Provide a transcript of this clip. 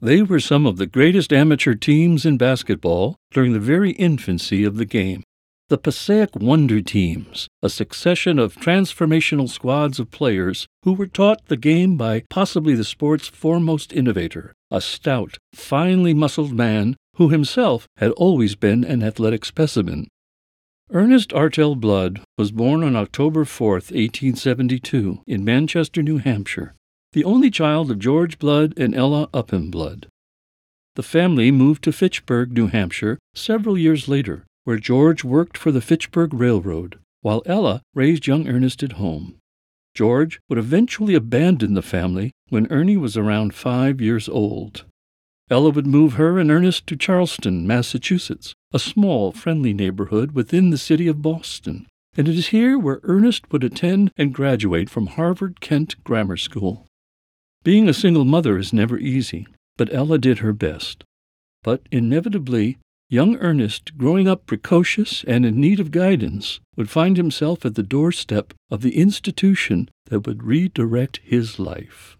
They were some of the greatest amateur teams in basketball during the very infancy of the game. The Passaic Wonder Teams, a succession of transformational squads of players who were taught the game by possibly the sport's foremost innovator, a stout, finely muscled man who himself had always been an athletic specimen. Ernest Artell Blood was born on October 4, 1872, in Manchester, New Hampshire, the only child of George Blood and Ella Upham Blood. The family moved to Fitchburg, New Hampshire, several years later, where George worked for the Fitchburg Railroad, while Ella raised young Ernest at home. George would eventually abandon the family when Ernie was around 5 years old. Ella would move her and Ernest to Charleston, Massachusetts, a small, friendly neighborhood within the city of Boston, and it is here where Ernest would attend and graduate from Harvard-Kent Grammar School. Being a single mother is never easy, but Ella did her best. But inevitably, young Ernest, growing up precocious and in need of guidance, would find himself at the doorstep of the institution that would redirect his life.